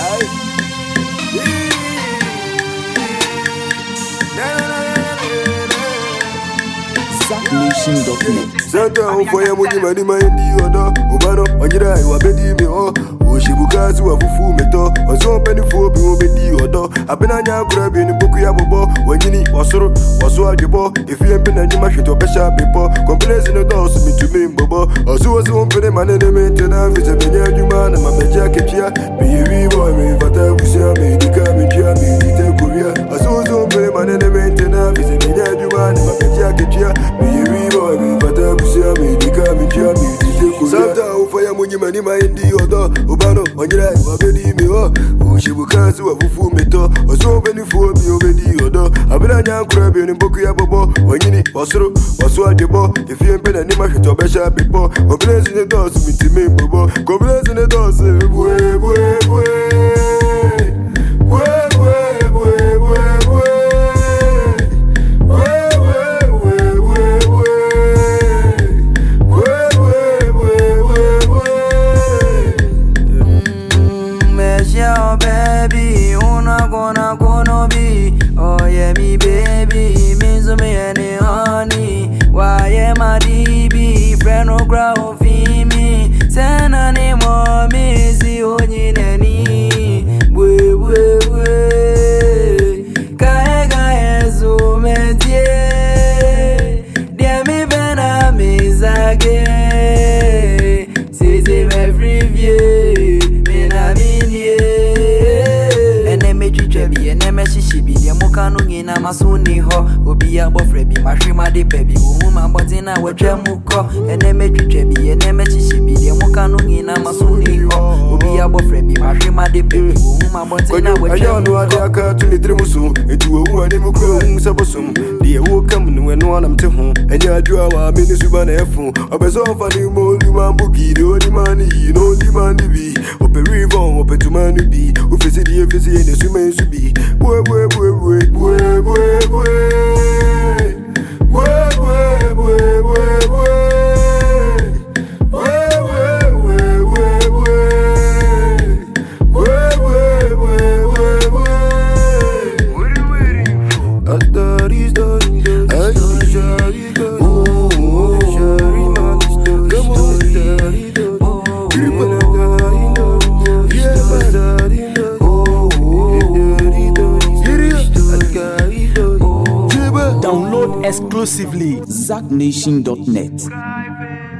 ZackNation.net. Santa for ya muji mani di odo obano onyira iwa bedi mi o oshibukazi wa fufu meto ozo peni fo bi o bedi odo abena nya kura bi ni boku ya bobo wanyini osoro oso adwebo efie mpe na nyima hweto besha bebo complaints no dos mi to me bobo ozo mpene mane ne mentena vise benya adwuma na mabeja kepia bi wi boy mi fata busia mi dika mi pia mi dite korea ozo mpene mane ne mentena vise benya adwuma na mabeja kepia bi wi boy mi fata busia mi dika mi pia mi dite korea Santa for ya muji mani di odo obano onyira iwa bedi mi o oshibukazi wa fufu meto ozo peni fo bi o bedi odo abena nya kura bi ni boku ya bobo wanyini osoro oso adwebo efie mpe na nyima hweto besha bebo complaints ne dos mi ti me bobo complaints ne dos bue bue bue baby, una gonna be. Oh yeah, me baby, means to me any honey. Why am I DB? Friend no grow me. Send a name on me, see only nani. We. Kaega zo medie. Dia me bena me zage. C'est every vie. Mukanu ngina masuni ho obi abofre bi mahwema de pebi wo ma bodina wetwa muko eneme twetwa bi eneme chichi bi de mukanu ngina masuni ho obi abofre bi mahwema de pebi wo ma bodina wetwa muko ade aka tu ni drimusu etu wo ani mukro nsabosum de wo kam no eno anam te ho enya adwa wa me ni suba na efu obeso fa ni mo ni mambuki de oni mani no di mani bi operivon opetumani bi ofisi di efisi ne suma nsubi Download exclusively ZackNation.net.